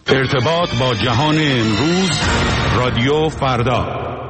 ارتباط با جهان امروز، رادیو فردا.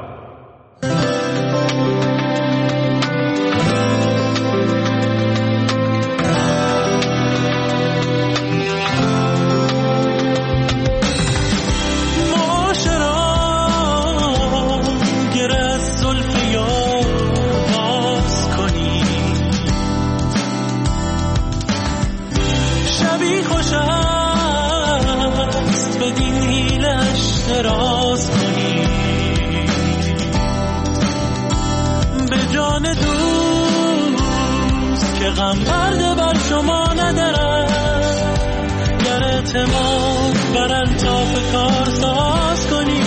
غم برده بر شما ندارم، در اعتماد بر انصاف کار ساز کنی.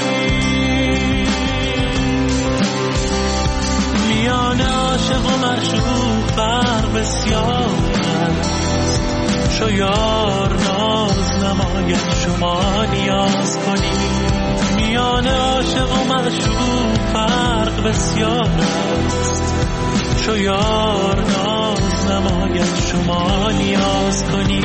میان عاشق و معشوق فرق بسیار است، شیار ناز نماید شما نیاز کنی. میان عاشق و معشوق فرق بسیار است، شیار ناز نماید شما نیاز کنی.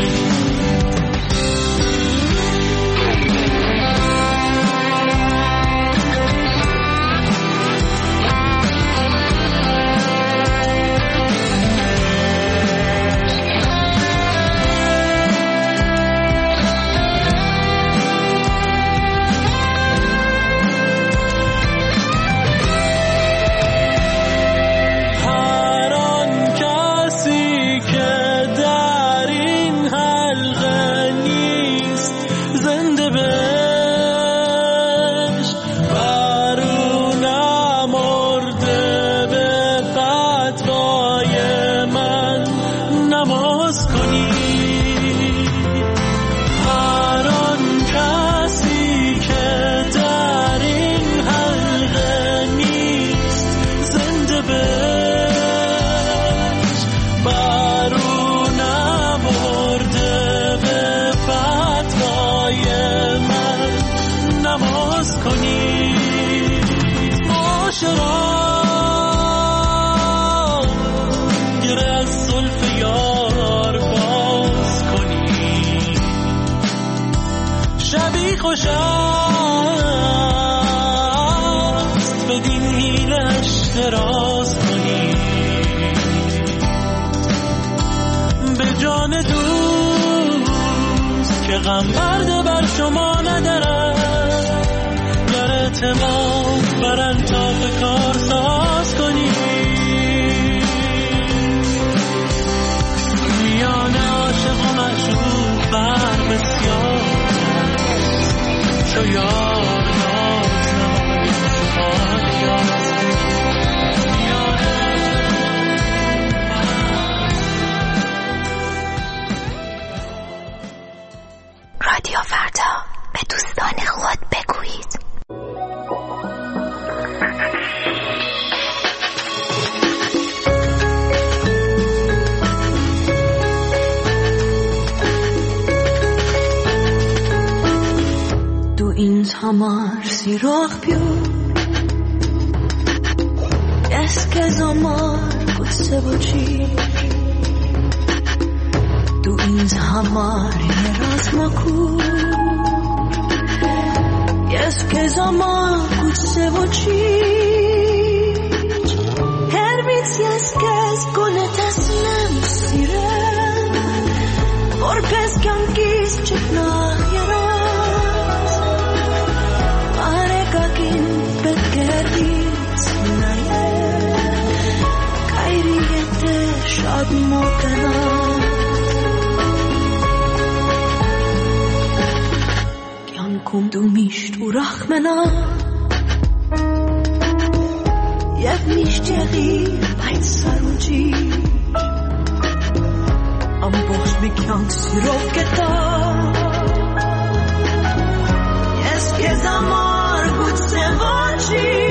غم برده بر شما ندارم، در اعتماد بر انصاف کار ساز کنی. میان عاشق و معشوق فرق بسیار است، شیار ناز نماید شما نیاز کنی. رادیو فردا، به دوستان خود بگویید. Du ins hamar sirach più es che zamar gusse voci. Du ins hamar ras makur es che zamar gusse voci. Her bit es che skonetas nem sire vor pes kan kis chna yara. شاد موتنا ینکم دو میشتو رخمنا یک میشتغی باید سروجی ام بخش میکنگ سیروف کتا یس که زمار بود سوانچی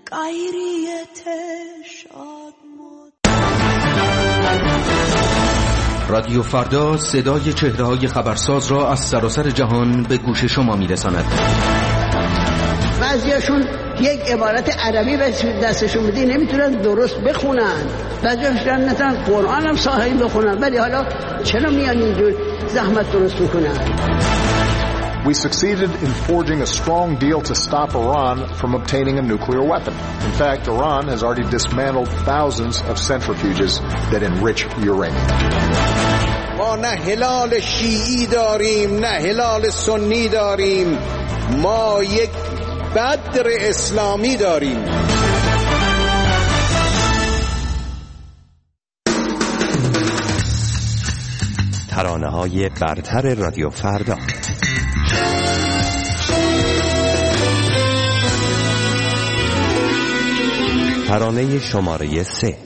غیریت شادمان. رادیو فردا صدای چهره‌های خبرساز را از سراسر جهان به گوش شما می‌رساند. بعضیاشون یک عبارت عربی به دستشون بدی نمیتونن درست بخونن، بعضیاشون نتونن قرآن هم صحیح بخونن، ولی حالا چرا میان اینجور زحمت درست میکنن؟ We succeeded in forging a strong deal to stop Iran from obtaining a nuclear weapon. In fact, Iran has already dismantled thousands of centrifuges that enrich uranium. ما نه هلال شیعی داریم نه هلال سنی داریم، ما یک بدر اسلامی داریم. ترانه‌های برتر رادیو فردا. ترانه شماره 3.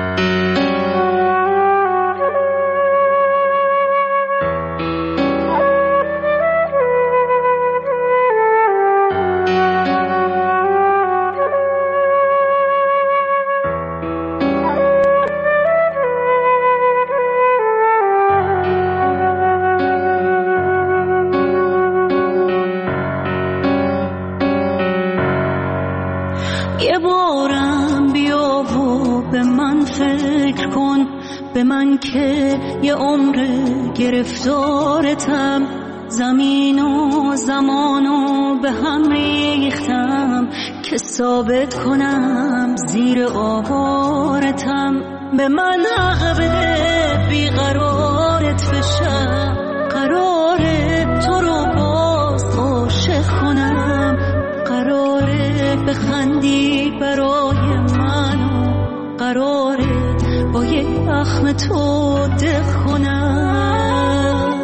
به من که یه عمر گرفتارتم، زمین و زمانو به هم ریختم که ثابت کنم زیر آوارتم. به من حق بده بیقرارت بشم، قراره تو رو باز عاشق کنم، قراره بخندی برای من، قراره با یک اخم تو دق کنم.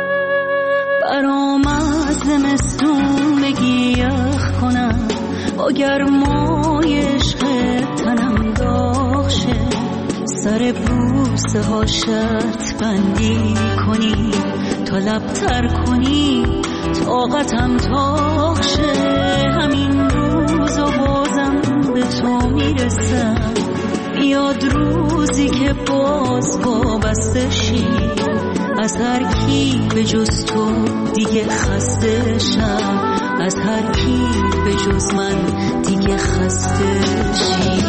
برام از زمستون بگی یخ کنم، با گرمای عشق تنم داغ شه، سر بوسه ها شرط بندی کنی، تا لبتر کنی طاقتم تاق شه. همین روز و بازم به تو میرسم، یاد روزی که باز وابسته شی، از هر کی به جز تو دیگه خسته شم، از هر کی به جز من دیگه خسته شی.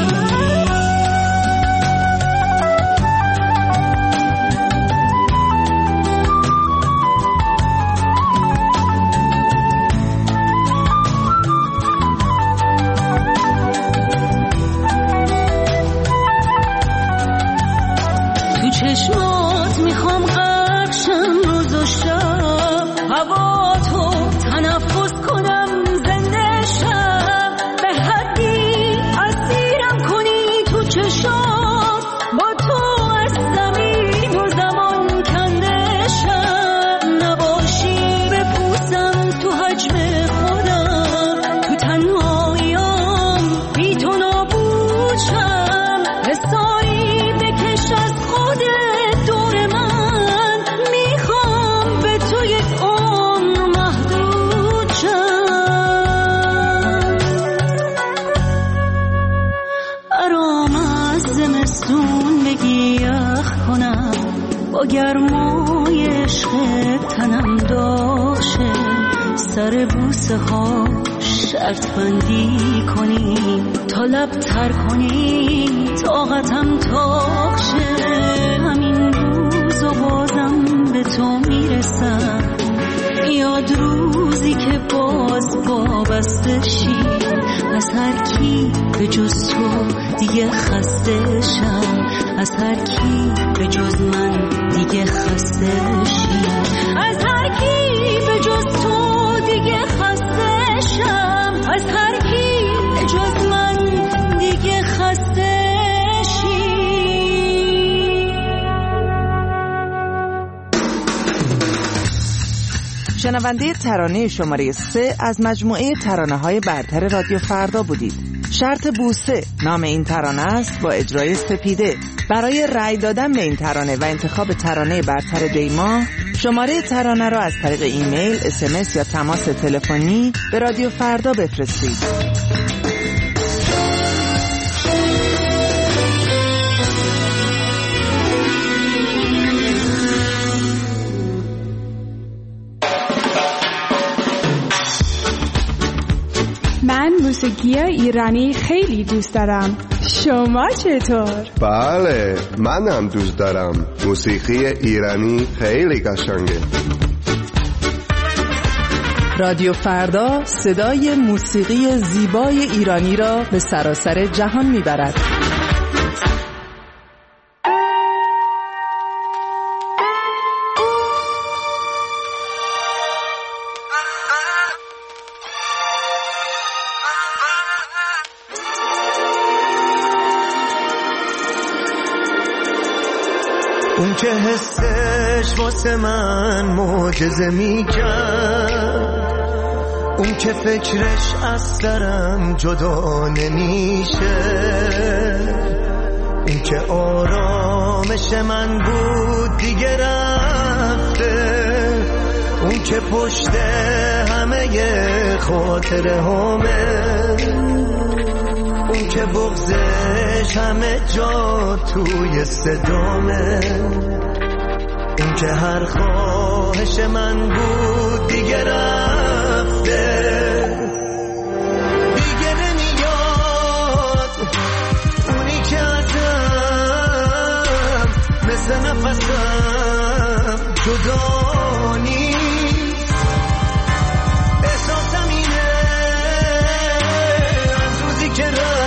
چشمات میخوام غرق شم روز و شب، هوا تو تنفس کنم زنده شم، به حدی اسیرم کنی تو چشات، با تو از زمین و زمان کنده شم، نباشی بپوسم تو حجم خودم، تو تنهاییام بی تو نابود شم، حسایی بکش از خودت دور من، میخوام به تو یک عمر محدود شم. برام از زمستون بگی یخ کنم، با گرمای عشق تنم داغ شه، سر بوسه ها شرط بندی کنی، تا لبتر کنی طاقتم تاق شه. همین روز و بازم به تو میرسم، یاد روزی که باز وابسته شی، از هر کی به جز تو دیگه خسته شم، از هر کی به جز من دیگه خسته شی، از هر کی به جز تو دیگه خسته شم، از هر کی به جز من دیگه خسته شی. شنونده ترانه شماره 3 از مجموعه ترانه‌های برتر رادیو فردا بودید. شرط بوسه نام این ترانه است با اجرای سپیده. برای رأی دادن به این ترانه و انتخاب ترانه برتر دیما، شماره ترانه را از طریق ایمیل، SMS یا تماس تلفنی به رادیو فردا بفرستید. موسیقی ایرانی خیلی دوست دارم. شما چطور؟ بله، منم دوست دارم. موسیقی ایرانی خیلی قشنگه. رادیو فردا صدای موسیقی زیبای ایرانی را به سراسر جهان میبرد. اون که حسش واسه من معجزه میکرد، اون که فکرش از سرم جدا نمیشه، اون که آرامش من بود دیگه رفته، اون که پشت همه خاطره همه، اون که بغضش همه جا توی صدامه، اون که هر خواهش من بود دیگه رفته، دیگه نمیاد. اونی که ازم مثل نفسم جدا نیست، احساسم اینه از روزی که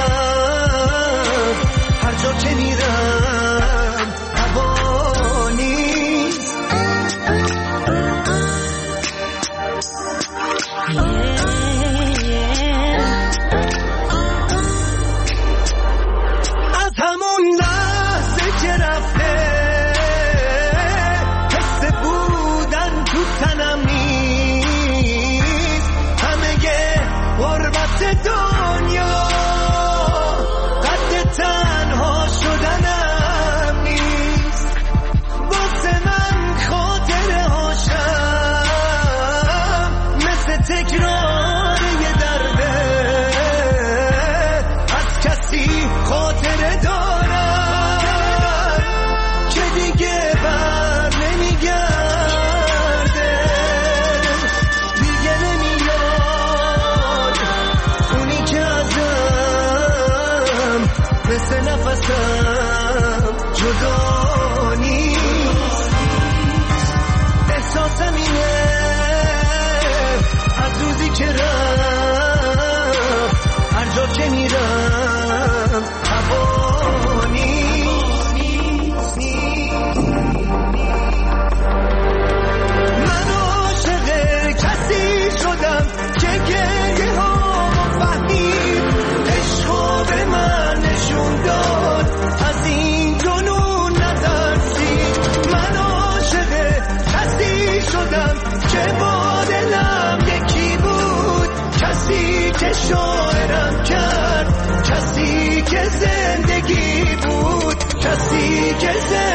رفت هر جا که میرم هوا نیست. از همون لحظه که رفته حس بودن تو تنم نیست، همه غربت دنیا قد تنها شدنم نیست. واسه من خاطره هاشم مثل تکرار یه درده، از کسی خاطره دارم که دیگه بر نمیگرده، دیگه نمیاد. اونی که ازم مثل نفسم جدا نیست، احساسم اینه از روزی که رفت هر جا که میرم هوا نیست. من عاشق کسی شدم که گریه ها فهمید، عشقا به من نشون داد از این جنون نترسید. من عاشق کسی شدم که با دلم یکی بود، کسی که شاعرم کرد، کسی که زندگی بود، کسی که